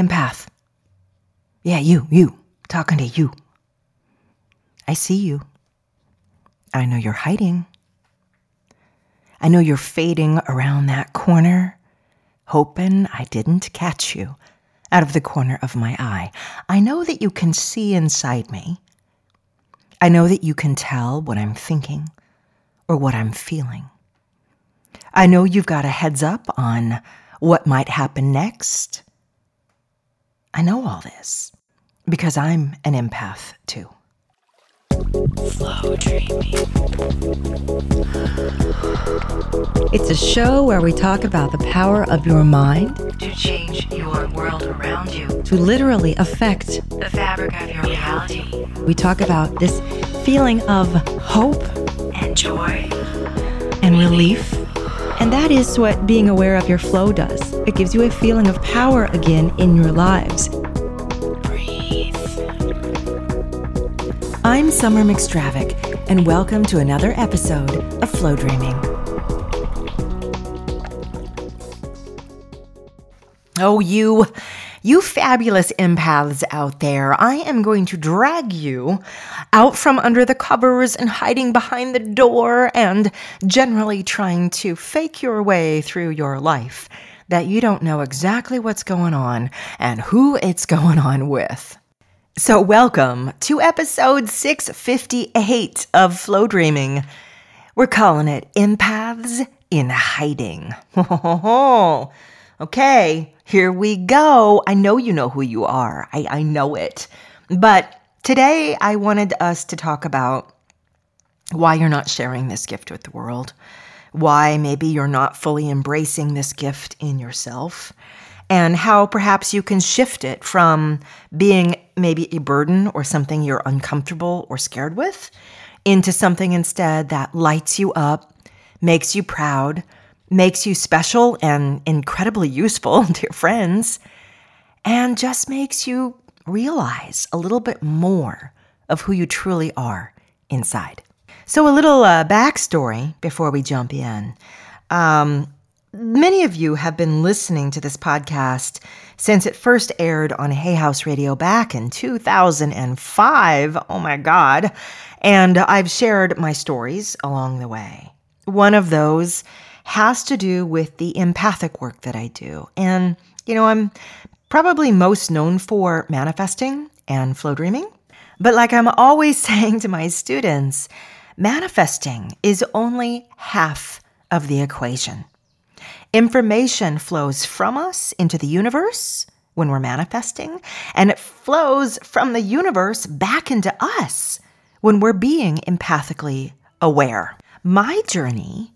Empath. Yeah, you. Talking to you. I see you. I know you're hiding. I know you're fading around that corner, hoping I didn't catch you out of the corner of my eye. I know that you can see inside me. I know that you can tell what I'm thinking or what I'm feeling. I know you've got a heads up on what might happen next. I know all this because I'm an empath too. Flow Dreaming. It's a show where we talk about the power of your mind to change your world around you, to literally affect the fabric of your reality. We talk about this feeling of hope and joy and relief. And that is what being aware of your flow does. It gives you a feeling of power again in your lives. Breathe. I'm Summer McStravick, and welcome to another episode of Flow Dreaming. Oh, you fabulous empaths out there. I am going to drag you out from under the covers and hiding behind the door and generally trying to fake your way through your life that you don't know exactly what's going on and who it's going on with. So welcome to episode 658 of Flow Dreaming. We're calling it Empaths in Hiding. Okay, here we go. I know you know who you are. I know it. But today I wanted us to talk about why you're not sharing this gift with the world, why maybe you're not fully embracing this gift in yourself, and how perhaps you can shift it from being maybe a burden or something you're uncomfortable or scared with into something instead that lights you up, makes you proud, makes you special and incredibly useful to your friends, and just makes you realize a little bit more of who you truly are inside. So a little backstory before we jump in. Many of you have been listening to this podcast since it first aired on Hay House Radio back in 2005. Oh my God. And I've shared my stories along the way. One of those has to do with the empathic work that I do. And, I'm probably most known for manifesting and flow dreaming. But like I'm always saying to my students, manifesting is only half of the equation. Information flows from us into the universe when we're manifesting, and it flows from the universe back into us when we're being empathically aware. My journey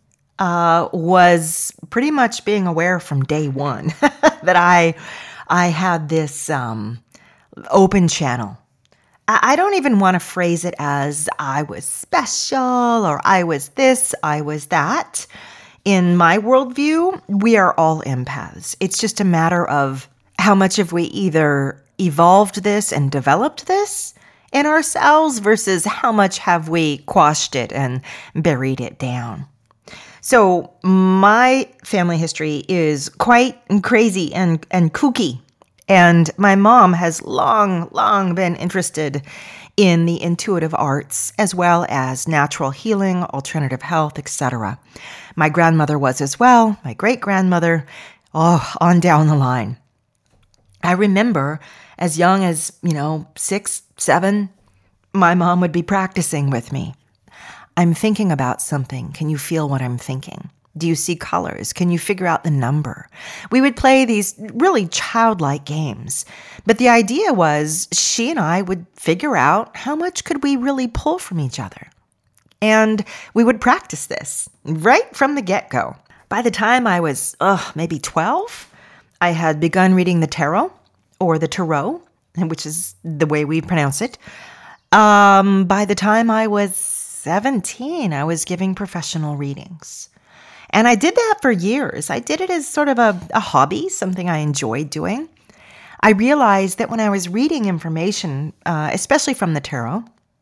was pretty much being aware from day one that I had this open channel. I don't even want to phrase it as I was special or I was this, I was that. In my worldview, we are all empaths. It's just a matter of how much have we either evolved this and developed this in ourselves versus how much have we quashed it and buried it down. So my family history is quite crazy and kooky. And my mom has long been interested in the intuitive arts as well as natural healing, alternative health, etc. My grandmother was as well, my great-grandmother, on down the line. I remember as young as, 6, 7, my mom would be practicing with me. I'm thinking about something. Can you feel what I'm thinking? Do you see colors? Can you figure out the number? We would play these really childlike games. But the idea was she and I would figure out how much could we really pull from each other. And we would practice this right from the get-go. By the time I was maybe 12, I had begun reading the tarot, or the tarot, which is the way we pronounce it. By the time I was 17, I was giving professional readings. And I did that for years. I did it as sort of a hobby, something I enjoyed doing. I realized that when I was reading information, especially from the tarot,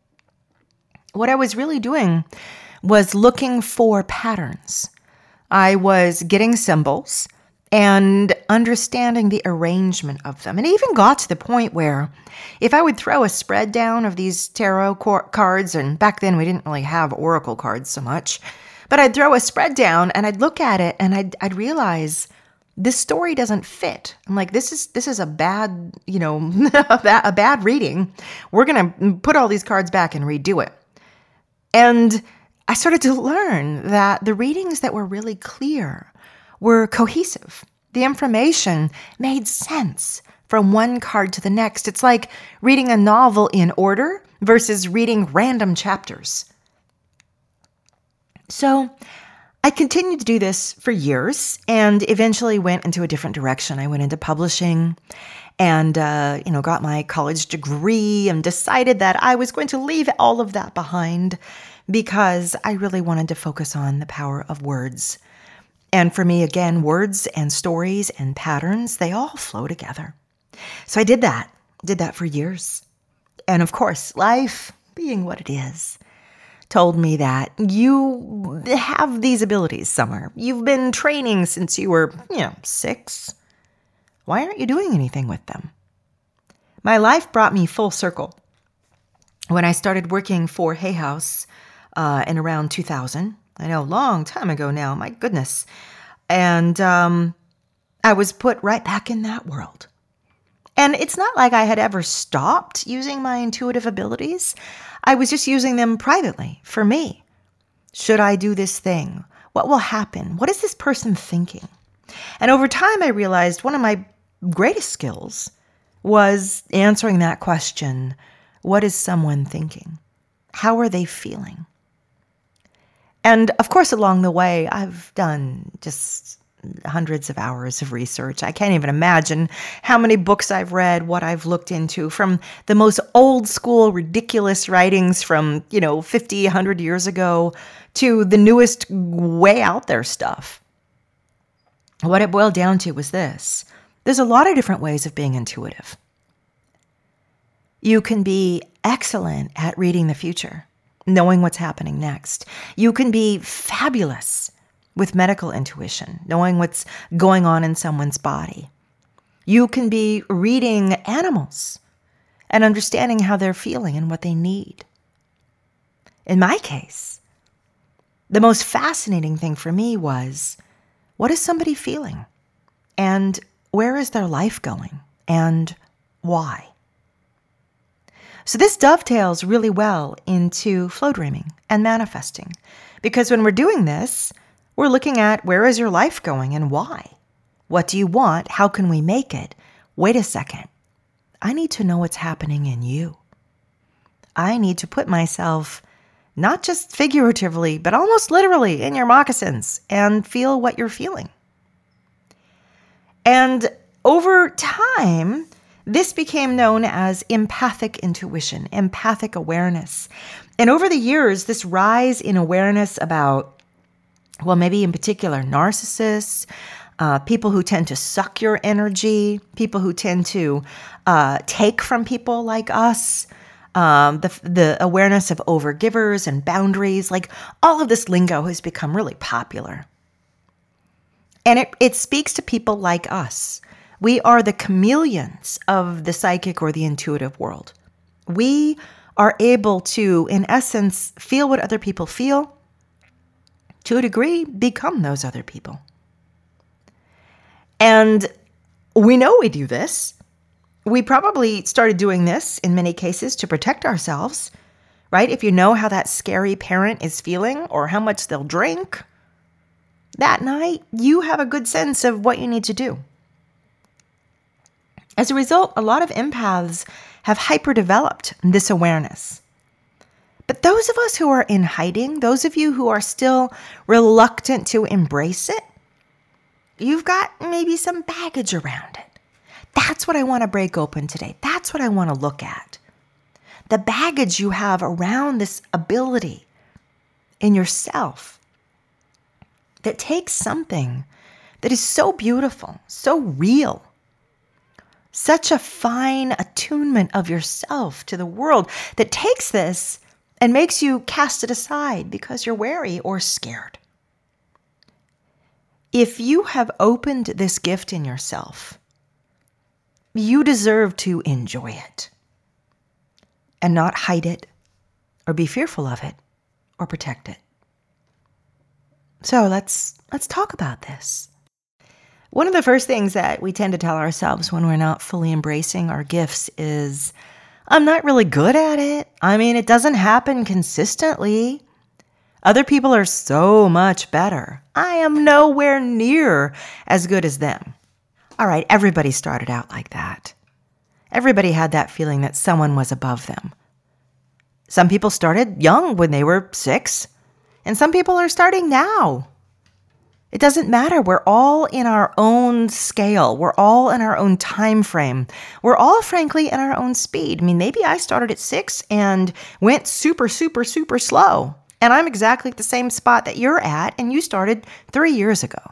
what I was really doing was looking for patterns. I was getting symbols and understanding the arrangement of them. And it even got to the point where if I would throw a spread down of these tarot cards, and back then we didn't really have oracle cards so much, but I'd throw a spread down and I'd look at it and I'd realize this story doesn't fit. I'm like, this is a bad, a bad reading. We're going to put all these cards back and redo it. And I started to learn that the readings that were really clear were cohesive. The information made sense from one card to the next. It's like reading a novel in order versus reading random chapters. So I continued to do this for years and eventually went into a different direction. I went into publishing and, got my college degree and decided that I was going to leave all of that behind because I really wanted to focus on the power of words. And for me, again, words and stories and patterns, they all flow together. So I did that for years. And of course, life, being what it is, told me that you have these abilities somewhere. You've been training since you were, 6. Why aren't you doing anything with them? My life brought me full circle. When I started working for Hay House in around 2000, I know, long time ago now, my goodness. And I was put right back in that world. And it's not like I had ever stopped using my intuitive abilities. I was just using them privately for me. Should I do this thing? What will happen? What is this person thinking? And over time, I realized one of my greatest skills was answering that question. What is someone thinking? How are they feeling? And of course, along the way, I've done just hundreds of hours of research. I can't even imagine how many books I've read, what I've looked into, from the most old school, ridiculous writings from, 50, 100 years ago to the newest, way out there stuff. What it boiled down to was this. There's a lot of different ways of being intuitive. You can be excellent at reading the future, knowing what's happening next. You can be fabulous with medical intuition, knowing what's going on in someone's body. You can be reading animals and understanding how they're feeling and what they need. In my case, the most fascinating thing for me was, what is somebody feeling? And where is their life going? And why? So this dovetails really well into flow dreaming and manifesting. Because when we're doing this, we're looking at where is your life going and why? What do you want? How can we make it? Wait a second. I need to know what's happening in you. I need to put myself, not just figuratively, but almost literally in your moccasins and feel what you're feeling. And over time, this became known as empathic intuition, empathic awareness. And over the years, this rise in awareness about, maybe in particular, narcissists, people who tend to suck your energy, people who tend to take from people like us, the awareness of overgivers and boundaries, like all of this lingo has become really popular. And it speaks to people like us. We are the chameleons of the psychic or the intuitive world. We are able to, in essence, feel what other people feel, to a degree, become those other people. And we know we do this. We probably started doing this in many cases to protect ourselves, right? If you know how that scary parent is feeling or how much they'll drink that night, you have a good sense of what you need to do. As a result, a lot of empaths have hyper-developed this awareness. But those of us who are in hiding, those of you who are still reluctant to embrace it, you've got maybe some baggage around it. That's what I want to break open today. That's what I want to look at. The baggage you have around this ability in yourself that takes something that is so beautiful, so real, such a fine attunement of yourself to the world that takes this and makes you cast it aside because you're wary or scared. If you have opened this gift in yourself, you deserve to enjoy it and not hide it or be fearful of it or protect it. So let's talk about this. One of the first things that we tend to tell ourselves when we're not fully embracing our gifts is, I'm not really good at it. I mean, it doesn't happen consistently. Other people are so much better. I am nowhere near as good as them. All right, everybody started out like that. Everybody had that feeling that someone was above them. Some people started young when they were 6, and some people are starting now. It doesn't matter. We're all in our own scale. We're all in our own time frame. We're all, frankly, in our own speed. I mean, maybe I started at 6 and went super, super, super slow. And I'm exactly at the same spot that you're at, and you started 3 years ago.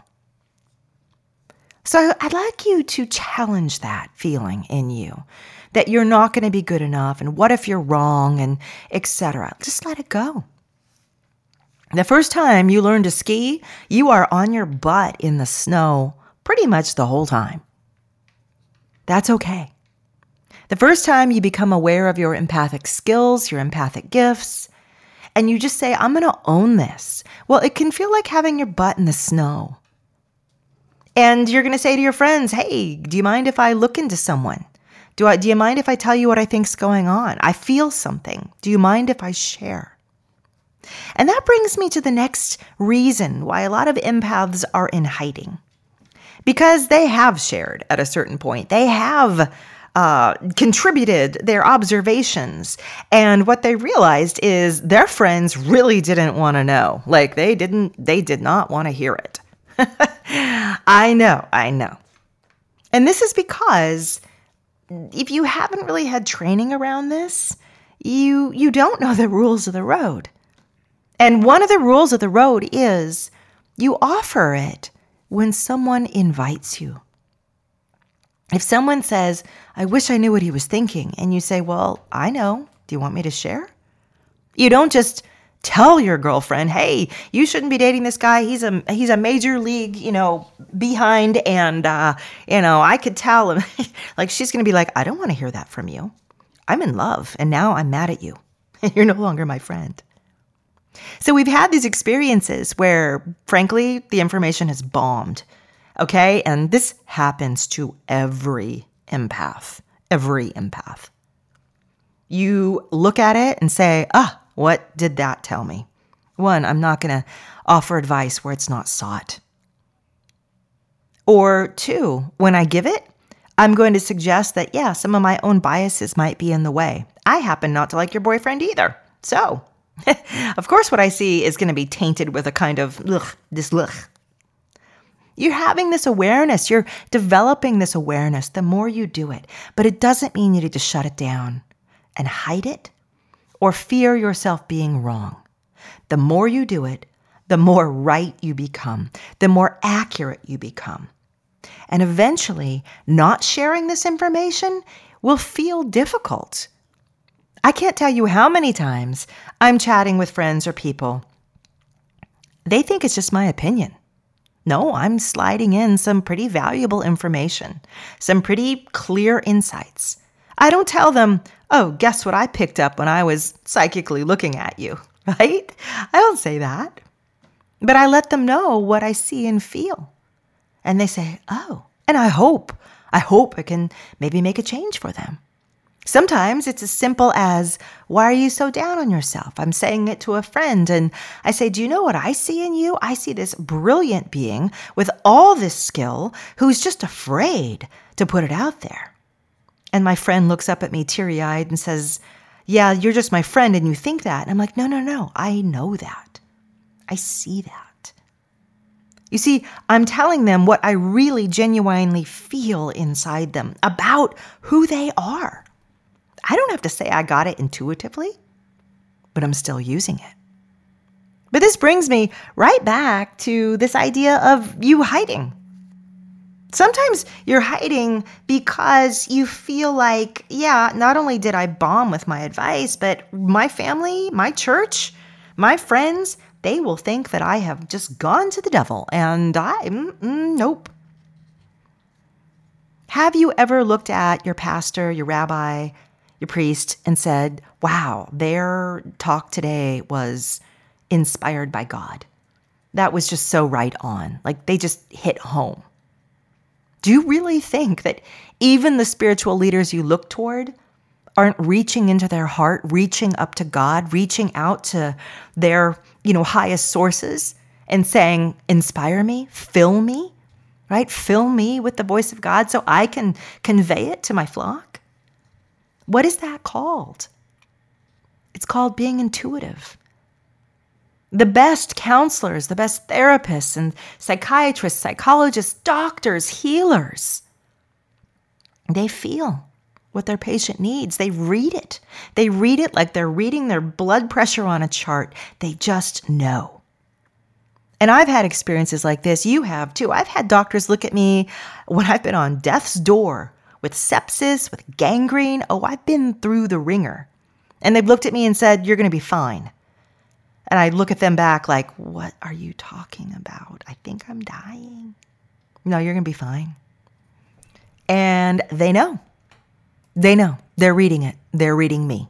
So I'd like you to challenge that feeling in you, that you're not going to be good enough, and what if you're wrong, and etc. Just let it go. The first time you learn to ski, you are on your butt in the snow pretty much the whole time. That's okay. The first time you become aware of your empathic skills, your empathic gifts, and you just say, I'm going to own this. Well, it can feel like having your butt in the snow. And you're going to say to your friends, hey, do you mind if I look into someone? Do you mind if I tell you what I think's going on? I feel something. Do you mind if I share? And that brings me to the next reason why a lot of empaths are in hiding. Because they have shared at a certain point. They have contributed their observations. And what they realized is their friends really didn't want to know. Like they did not want to hear it. I know. And this is because if you haven't really had training around this, you don't know the rules of the road. And one of the rules of the road is you offer it when someone invites you. If someone says, I wish I knew what he was thinking, and you say, well, I know. Do you want me to share? You don't just tell your girlfriend, hey, you shouldn't be dating this guy. He's a major league, behind, and, I could tell him. Like, she's going to be like, I don't want to hear that from you. I'm in love, and now I'm mad at you. You're no longer my friend. So we've had these experiences where, frankly, the information has bombed, okay? And this happens to every empath. You look at it and say, what did that tell me? 1, I'm not going to offer advice where it's not sought. Or 2, when I give it, I'm going to suggest that, some of my own biases might be in the way. I happen not to like your boyfriend either. So, of course, what I see is going to be tainted with a kind of ugh. You're having this awareness. You're developing this awareness the more you do it. But it doesn't mean you need to shut it down and hide it or fear yourself being wrong. The more you do it, the more right you become, the more accurate you become. And eventually, not sharing this information will feel difficult. I can't tell you how many times I'm chatting with friends or people. They think it's just my opinion. No, I'm sliding in some pretty valuable information, some pretty clear insights. I don't tell them, oh, guess what I picked up when I was psychically looking at you, right? I don't say that. But I let them know what I see and feel. And they say, oh, and I hope I can maybe make a change for them. Sometimes it's as simple as, why are you so down on yourself? I'm saying it to a friend and I say, do you know what I see in you? I see this brilliant being with all this skill who's just afraid to put it out there. And my friend looks up at me teary-eyed and says, yeah, you're just my friend and you think that. And I'm like, no, I know that. I see that. You see, I'm telling them what I really genuinely feel inside them about who they are. I don't have to say I got it intuitively, but I'm still using it. But this brings me right back to this idea of you hiding. Sometimes you're hiding because you feel like, not only did I bomb with my advice, but my family, my church, my friends, they will think that I have just gone to the devil, and nope. Have you ever looked at your pastor, your rabbi, your priest, and said, wow, their talk today was inspired by God? That was just so right on. Like they just hit home. Do you really think that even the spiritual leaders you look toward aren't reaching into their heart, reaching up to God, reaching out to their, highest sources and saying, inspire me, fill me, right? Fill me with the voice of God so I can convey it to my flock? What is that called? It's called being intuitive. The best counselors, the best therapists and psychiatrists, psychologists, doctors, healers, they feel what their patient needs. They read it. They read it like they're reading their blood pressure on a chart. They just know. And I've had experiences like this. You have too. I've had doctors look at me when I've been on death's door with sepsis, with gangrene. Oh, I've been through the ringer. And they've looked at me and said, you're going to be fine. And I look at them back like, what are you talking about? I think I'm dying. No, you're going to be fine. And they know. They know. They're reading it. They're reading me.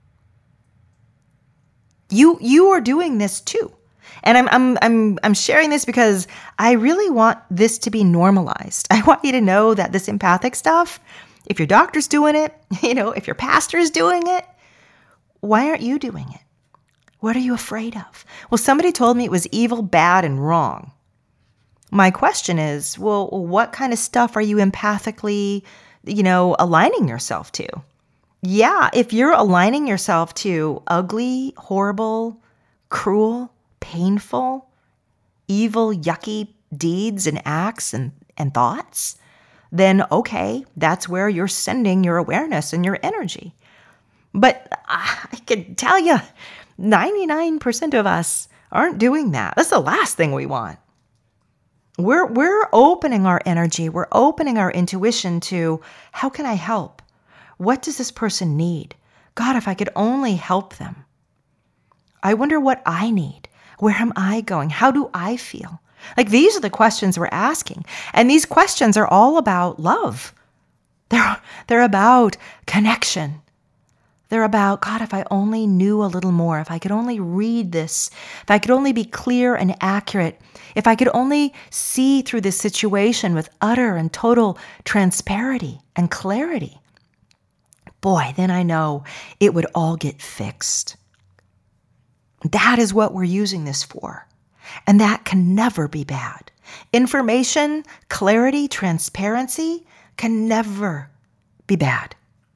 You are doing this too. And I'm sharing this because I really want this to be normalized. I want you to know that this empathic stuff, if your doctor's doing it, if your pastor's doing it, why aren't you doing it? What are you afraid of? Well, somebody told me it was evil, bad, and wrong. My question is, well, what kind of stuff are you empathically, aligning yourself to? Yeah, if you're aligning yourself to ugly, horrible, cruel, painful, evil, yucky deeds and acts and thoughts, then okay, that's where you're sending your awareness and your energy. But I can tell you, 99% of us aren't doing that. That's the last thing we want. We're opening our energy. We're opening our intuition to, how can I help? What does this person need? God, if I could only help them. I wonder what I need. Where am I going? How do I feel? Like these are the questions we're asking. And these questions are all about love. They're about connection. They're about, God, if I only knew a little more, if I could only read this, if I could only be clear and accurate, if I could only see through this situation with utter and total transparency and clarity, boy, then I know it would all get fixed. That is what we're using this for. And that can never be bad. Information, clarity, transparency can never be bad.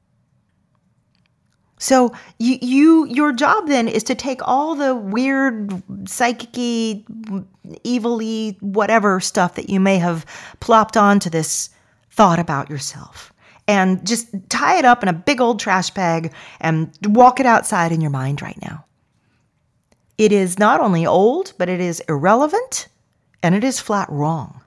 So your job then is to take all the weird, psychic-y, evil-y, whatever stuff that you may have plopped onto this thought about yourself and just tie it up in a big old trash bag and walk it outside in your mind right now. It is not only old, but it is irrelevant and it is flat wrong.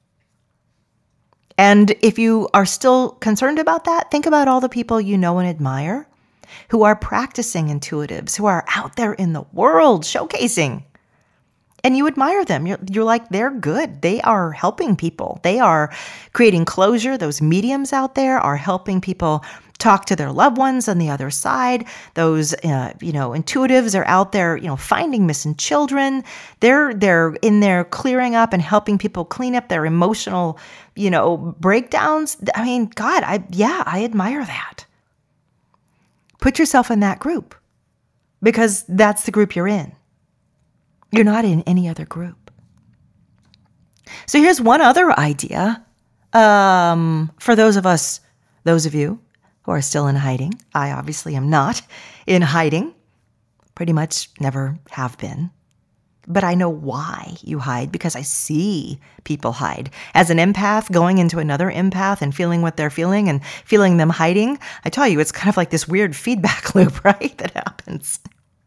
And if you are still concerned about that, think about all the people you know and admire who are practicing intuitives, who are out there in the world showcasing. And you admire them. You're like, they're good. They are helping people. They are creating closure. Those mediums out there are helping people talk to their loved ones on the other side. Those, intuitives are out there, finding missing children. They're in there clearing up and helping people clean up their emotional, breakdowns. I mean, God, I admire that. Put yourself in that group because that's the group you're in. You're not in any other group. So here's one other idea for those of you who are still in hiding. I obviously am not in hiding. Pretty much never have been. But I know why you hide because I see people hide. As an empath, going into another empath and feeling what they're feeling and feeling them hiding, I tell you, it's kind of like this weird feedback loop, right, that happens.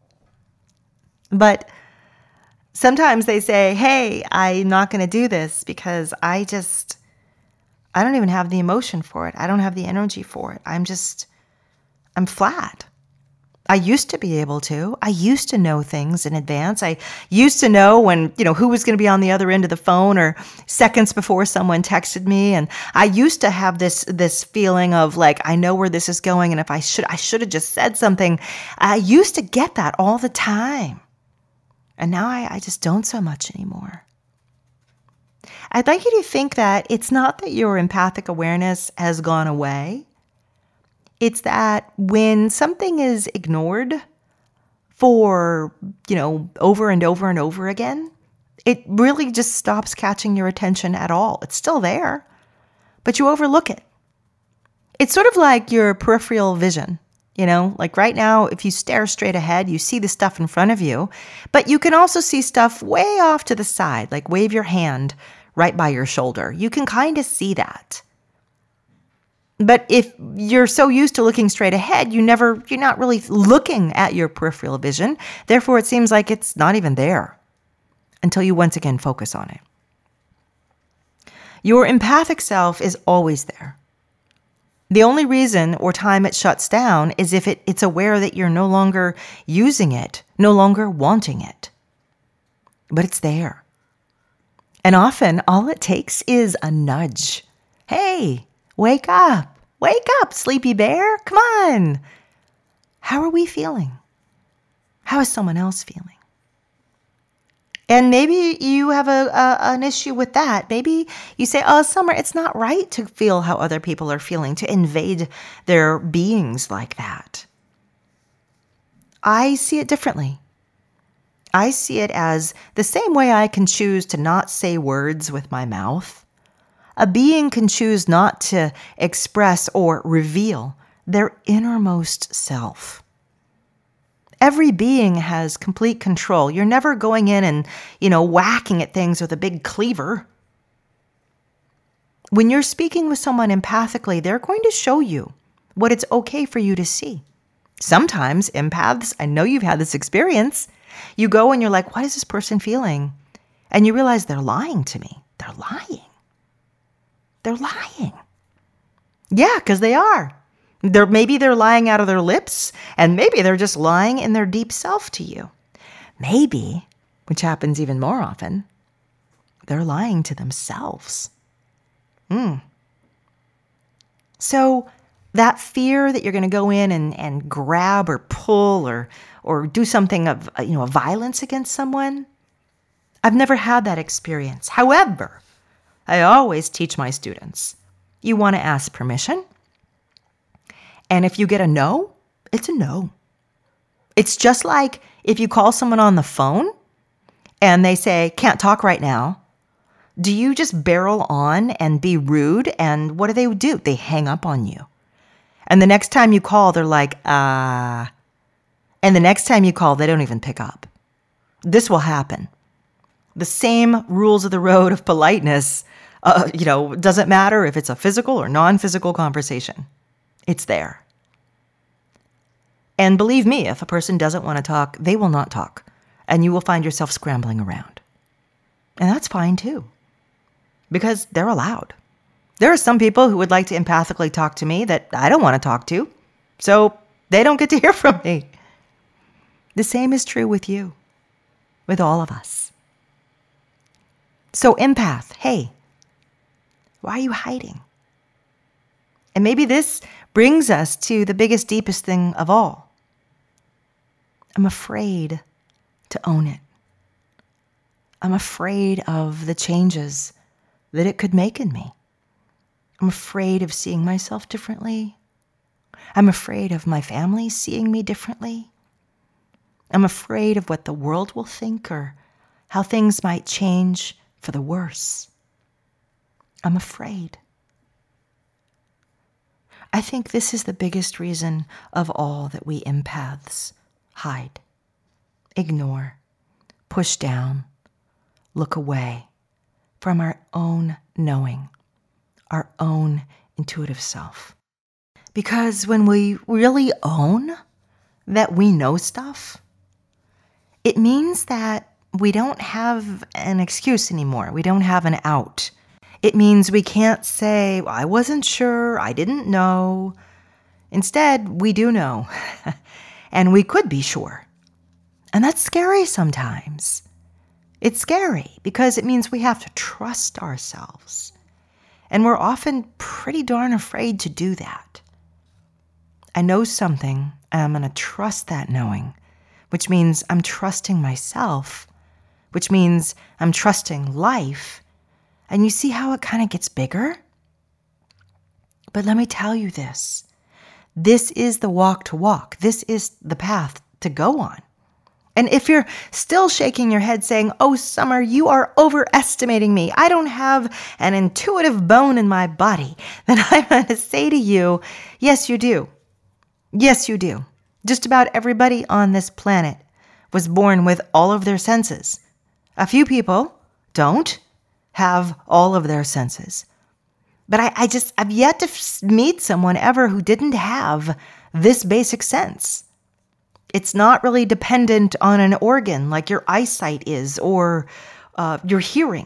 But sometimes they say, hey, I'm not going to do this because I don't even have the emotion for it. I don't have the energy for it. I'm flat. I used to be able to. I used to know things in advance. I used to know when, who was going to be on the other end of the phone or seconds before someone texted me. And I used to have this feeling of like, I know where this is going. And if I should have just said something. I used to get that all the time. And now I just don't so much anymore. I'd like you to think that it's not that your empathic awareness has gone away. It's that when something is ignored for, over and over and over again, it really just stops catching your attention at all. It's still there, but you overlook it. It's sort of like your peripheral vision. Like right now, if you stare straight ahead, you see the stuff in front of you, but you can also see stuff way off to the side, like wave your hand right by your shoulder. You can kind of see that. But if you're so used to looking straight ahead, you're not really looking at your peripheral vision. Therefore, it seems like it's not even there until you once again focus on it. Your empathic self is always there. The only reason or time it shuts down is if it's aware that you're no longer using it, no longer wanting it. But it's there. And often all it takes is a nudge. Hey, wake up, sleepy bear, come on. How are we feeling? How is someone else feeling? And maybe you have an issue with that. Maybe you say, Summer, it's not right to feel how other people are feeling, to invade their beings like that. I see it differently. I see it as the same way I can choose to not say words with my mouth. A being can choose not to express or reveal their innermost self. Every being has complete control. You're never going in and, whacking at things with a big cleaver. When you're speaking with someone empathically, they're going to show you what it's okay for you to see. Sometimes empaths, I know you've had this experience, you go and you're like, what is this person feeling? And you realize they're lying to me. They're lying. Yeah, because they are. Maybe they're lying out of their lips, and maybe they're just lying in their deep self to you. Maybe, which happens even more often, they're lying to themselves. So that fear that you're going to go in and grab or pull or do something of a violence against someone, I've never had that experience. However, I always teach my students, you want to ask permission. And if you get a no, it's a no. It's just like if you call someone on the phone and they say, can't talk right now. Do you just barrel on and be rude? And what do? They hang up on you. And the next time you call, they're like, And the next time you call, they don't even pick up. This will happen. The same rules of the road of politeness, doesn't matter if it's a physical or non-physical conversation. It's there. And believe me, if a person doesn't want to talk, they will not talk. And you will find yourself scrambling around. And that's fine too. Because they're allowed. There are some people who would like to empathically talk to me that I don't want to talk to. So they don't get to hear from me. The same is true with you. With all of us. So empath, hey, why are you hiding? And maybe this brings us to the biggest, deepest thing of all. I'm afraid to own it. I'm afraid of the changes that it could make in me. I'm afraid of seeing myself differently. I'm afraid of my family seeing me differently. I'm afraid of what the world will think or how things might change for the worse. I'm afraid. I think this is the biggest reason of all that we empaths hide, ignore, push down, look away from our own knowing, our own intuitive self. Because when we really own that we know stuff, it means that we don't have an excuse anymore. We don't have an out. It means we can't say, well, I wasn't sure, I didn't know. Instead, we do know. and we could be sure. And that's scary sometimes. It's scary because it means we have to trust ourselves. And we're often pretty darn afraid to do that. I know something, and I'm going to trust that knowing, which means I'm trusting myself, which means I'm trusting life. And you see how it kind of gets bigger? But let me tell you this. This is the walk to walk. This is the path to go on. And if you're still shaking your head saying, oh, Summer, you are overestimating me. I don't have an intuitive bone in my body. Then I'm going to say to you, yes, you do. Yes, you do. Just about everybody on this planet was born with all of their senses. A few people don't have all of their senses. But I've yet to meet someone ever who didn't have this basic sense. It's not really dependent on an organ like your eyesight is, or your hearing,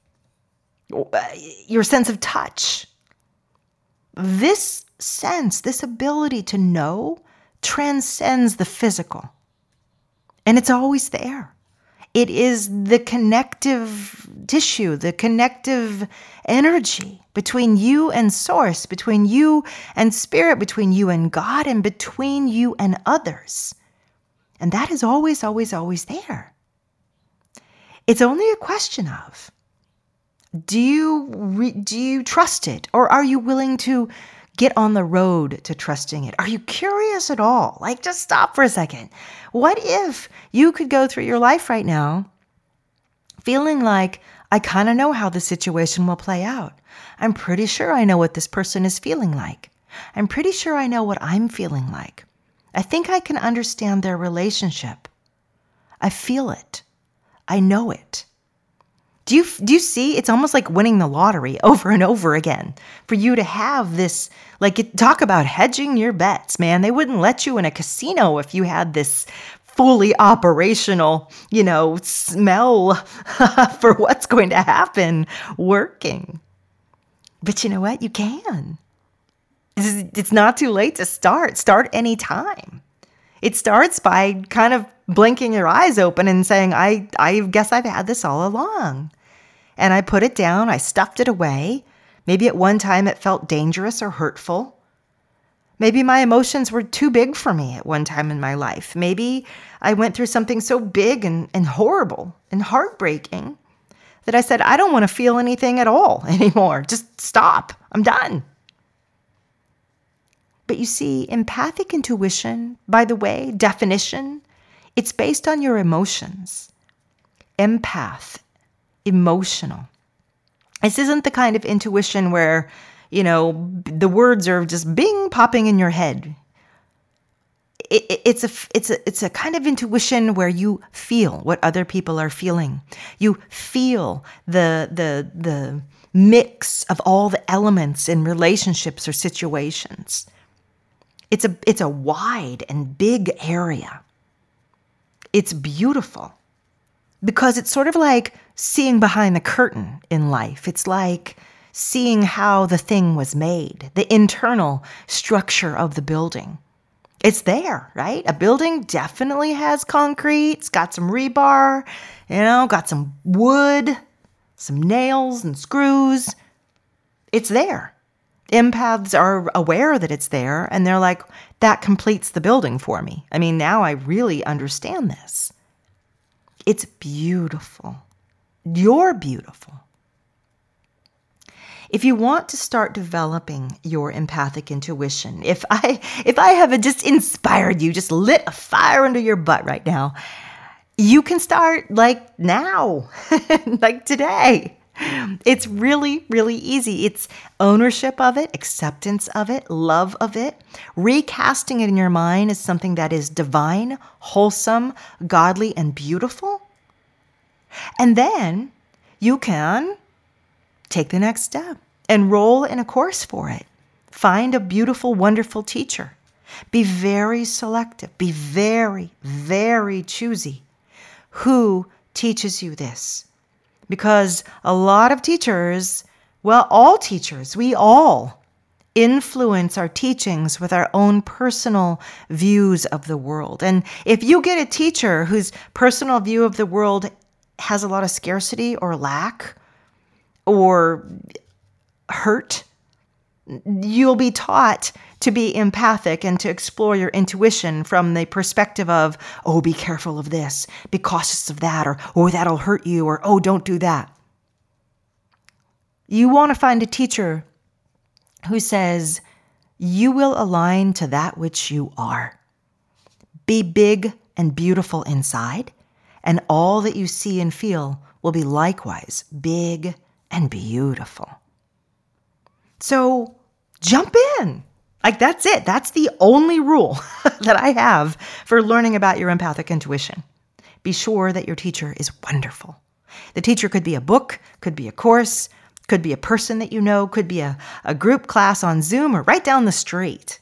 your sense of touch. This sense, this ability to know, transcends the physical. And it's always there. It is the connective tissue, the connective energy between you and source, between you and spirit, between you and God, and between you and others. And that is always, always, always there. It's only a question of, do you trust it? Or are you willing to get on the road to trusting it? Are you curious at all? Like, just stop for a second. What if you could go through your life right now feeling like, I kind of know how the situation will play out. I'm pretty sure I know what this person is feeling like. I'm pretty sure I know what I'm feeling like. I think I can understand their relationship. I feel it. I know it. Do you see? It's almost like winning the lottery over and over again for you to have this, talk about hedging your bets, man. They wouldn't let you in a casino if you had this fully operational, smell for what's going to happen working. But you know what? You can. It's not too late to start. Start anytime. It starts by kind of blinking your eyes open and saying, I guess I've had this all along. And I put it down. I stuffed it away. Maybe at one time it felt dangerous or hurtful. Maybe my emotions were too big for me at one time in my life. Maybe I went through something so big and horrible and heartbreaking that I said, I don't want to feel anything at all anymore. Just stop. I'm done. But you see, empathic intuition, by the way, definition, it's based on your emotions. Empath, emotional. This isn't the kind of intuition where, the words are just bing popping in your head. It's a kind of intuition where you feel what other people are feeling. You feel the mix of all the elements in relationships or situations. It's a wide and big area. It's beautiful because it's sort of like seeing behind the curtain in life. It's like seeing how the thing was made, the internal structure of the building. It's there, right? A building definitely has concrete. It's got some rebar, got some wood, some nails and screws. It's there. Empaths are aware that it's there, and they're like, that completes the building for me. I mean, now I really understand this. It's beautiful. You're beautiful. If you want to start developing your empathic intuition, if I have just inspired you, just lit a fire under your butt right now, you can start now, today. It's really, really easy. It's ownership of it, acceptance of it, love of it, recasting it in your mind as something that is divine, wholesome, godly, and beautiful. And then you can take the next step. Enroll in a course for it. Find a beautiful, wonderful teacher. Be very selective. Be very, very choosy. Who teaches you this? Because a lot of teachers, all teachers, we all influence our teachings with our own personal views of the world. And if you get a teacher whose personal view of the world has a lot of scarcity or lack or hurt, you'll be taught to be empathic and to explore your intuition from the perspective of, oh, be careful of this, be cautious of that, or, oh, that'll hurt you, or, oh, don't do that. You want to find a teacher who says, you will align to that which you are. Be big and beautiful inside, and all that you see and feel will be likewise big and beautiful. So jump in. Like, that's it. That's the only rule that I have for learning about your empathic intuition. Be sure that your teacher is wonderful. The teacher could be a book, could be a course, could be a person that you know, could be a group class on Zoom or right down the street.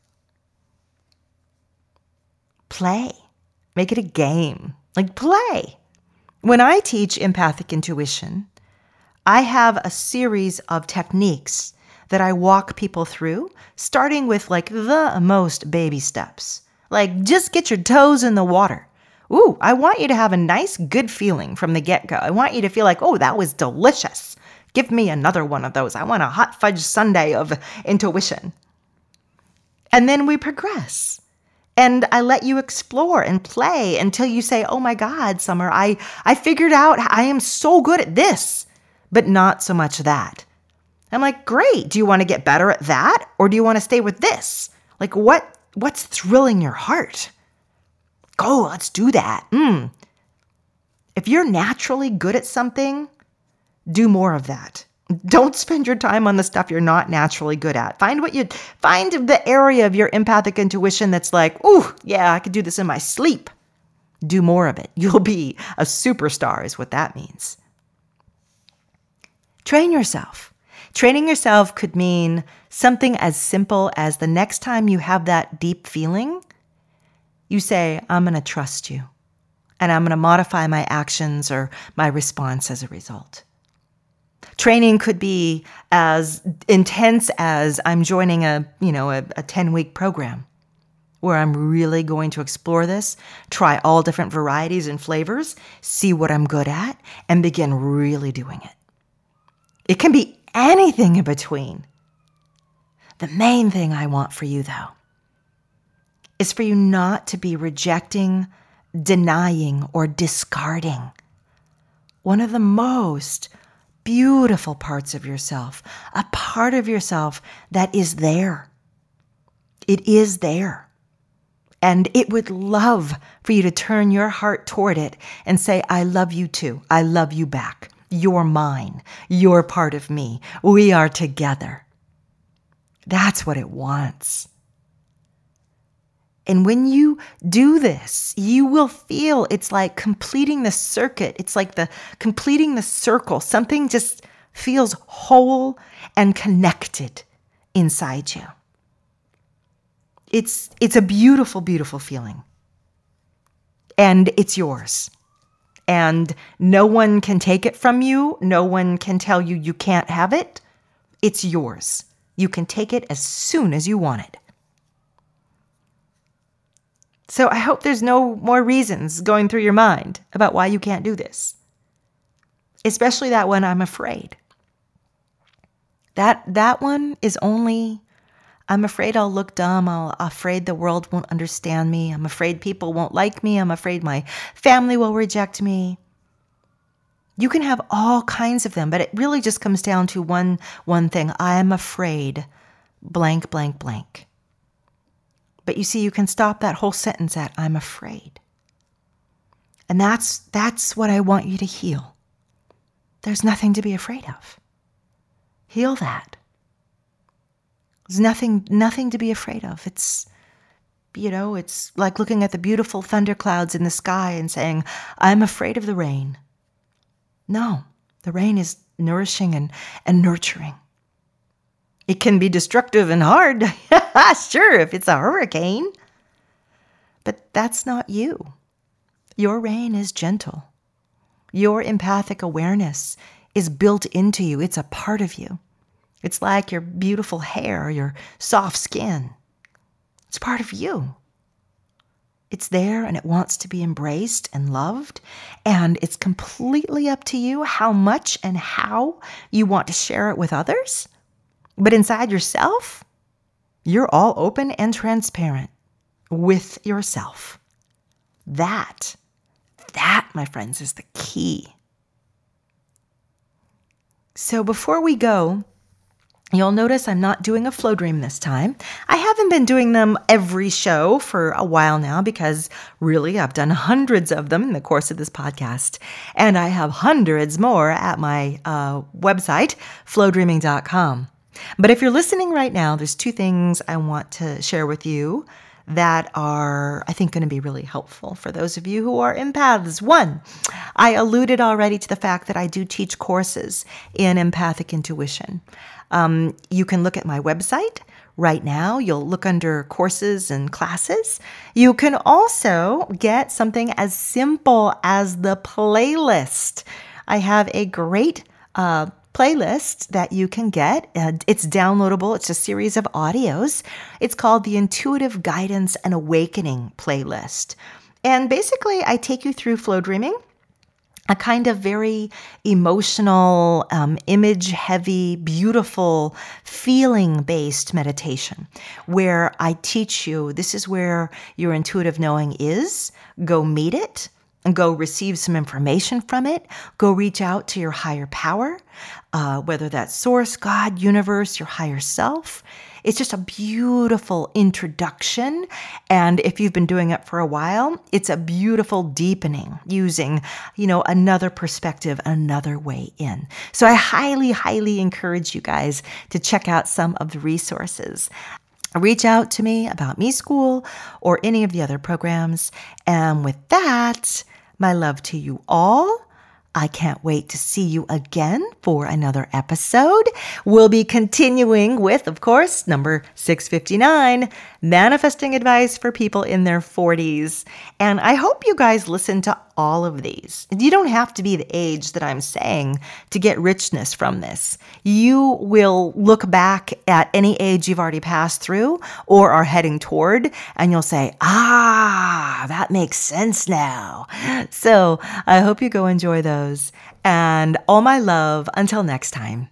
Play. Make it a game. Like, play. When I teach empathic intuition, I have a series of techniques that I walk people through, starting with like the most baby steps. Like, just get your toes in the water. Ooh, I want you to have a nice, good feeling from the get-go. I want you to feel like, oh, that was delicious. Give me another one of those. I want a hot fudge sundae of intuition. And then we progress. And I let you explore and play until you say, oh my God, Summer, I figured out I am so good at this, but not so much that. I'm like, great. Do you want to get better at that? Or do you want to stay with this? Like, what's thrilling your heart? Go, let's do that. If you're naturally good at something, do more of that. Don't spend your time on the stuff you're not naturally good at. Find the area of your empathic intuition that's like, ooh, yeah, I could do this in my sleep. Do more of it. You'll be a superstar is what that means. Train yourself. Training yourself could mean something as simple as the next time you have that deep feeling, you say, I'm going to trust you, and I'm going to modify my actions or my response as a result. Training could be as intense as I'm joining a 10-week program where I'm really going to explore this, try all different varieties and flavors, see what I'm good at, and begin really doing it. It can be anything in between. The main thing I want for you, though, is for you not to be rejecting, denying, or discarding one of the most beautiful parts of yourself, a part of yourself that is there. It is there. And it would love for you to turn your heart toward it and say, I love you too. I love you back. You're mine. You're part of me. We are together. That's what it wants. And when you do this, you will feel it's like completing the circuit. It's like completing the circle. Something just feels whole and connected inside you. It's a beautiful, beautiful feeling. And it's yours. And no one can take it from you. No one can tell you you can't have it. It's yours. You can take it as soon as you want it. So I hope there's no more reasons going through your mind about why you can't do this. Especially that one, I'm afraid. That one is only, I'm afraid I'll look dumb. I'm afraid the world won't understand me. I'm afraid people won't like me. I'm afraid my family will reject me. You can have all kinds of them, but it really just comes down to one thing. I am afraid, blank, blank, blank. But you see, you can stop that whole sentence at, I'm afraid. And that's what I want you to heal. There's nothing to be afraid of. Heal that. There's nothing to be afraid of. It's like looking at the beautiful thunderclouds in the sky and saying, I'm afraid of the rain. No, the rain is nourishing and nurturing. It can be destructive and hard, sure, if it's a hurricane. But that's not you. Your rain is gentle. Your empathic awareness is built into you. It's a part of you. It's like your beautiful hair, your soft skin. It's part of you. It's there and it wants to be embraced and loved. And it's completely up to you how much and how you want to share it with others. But inside yourself, you're all open and transparent with yourself. That, my friends, is the key. So before we go, you'll notice I'm not doing a flow dream this time. I haven't been doing them every show for a while now because really I've done hundreds of them in the course of this podcast. And I have hundreds more at my website, flowdreaming.com. But if you're listening right now, there's two things I want to share with you that are, I think, going to be really helpful for those of you who are empaths. One, I alluded already to the fact that I do teach courses in empathic intuition. You can look at my website right now. You'll look under courses and classes. You can also get something as simple as the playlist. I have a great playlist that you can get. It's downloadable. It's a series of audios. It's called the Intuitive Guidance and Awakening playlist. And basically, I take you through flow dreaming, a kind of very emotional, image-heavy, beautiful, feeling-based meditation where I teach you this is where your intuitive knowing is. Go meet it and go receive some information from it. Go reach out to your higher power, whether that's source, God, universe, your higher self. It's just a beautiful introduction. And if you've been doing it for a while, it's a beautiful deepening using, another perspective, another way in. So I highly, highly encourage you guys to check out some of the resources. Reach out to me about Me School or any of the other programs. And with that, my love to you all. I can't wait to see you again for another episode. We'll be continuing with, of course, number 659, manifesting advice for people in their 40s. And I hope you guys listen to all of these. You don't have to be the age that I'm saying to get richness from this. You will look back at any age you've already passed through or are heading toward, and you'll say, that makes sense now. So I hope you go enjoy those. And all my love until next time.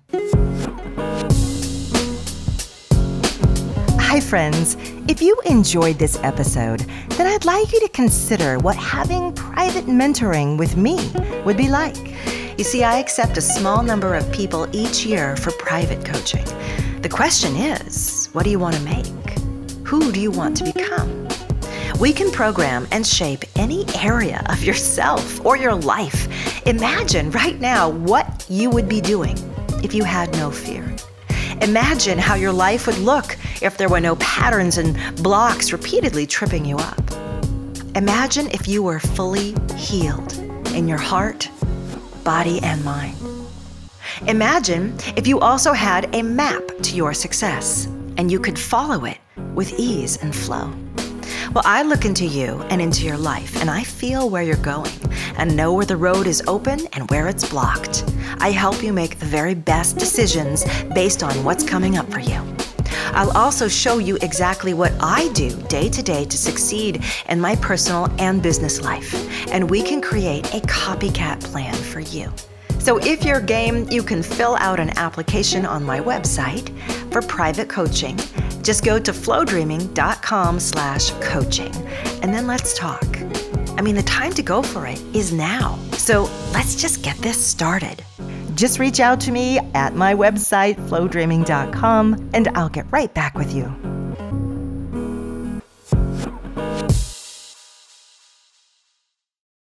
Hi, friends. If you enjoyed this episode, then I'd like you to consider what having private mentoring with me would be like. You see, I accept a small number of people each year for private coaching. The question is, what do you want to make? Who do you want to become? We can program and shape any area of yourself or your life. Imagine right now what you would be doing if you had no fear. Imagine how your life would look if there were no patterns and blocks repeatedly tripping you up. Imagine if you were fully healed in your heart, body, and mind. Imagine if you also had a map to your success and you could follow it with ease and flow. Well, I look into you and into your life, and I feel where you're going and know where the road is open and where it's blocked. I help you make the very best decisions based on what's coming up for you. I'll also show you exactly what I do day to day to succeed in my personal and business life, and we can create a copycat plan for you. So if you're game, you can fill out an application on my website for private coaching. Just go to flowdreaming.com/coaching, and then let's talk. The time to go for it is now. So let's just get this started. Just reach out to me at my website, flowdreaming.com, and I'll get right back with you.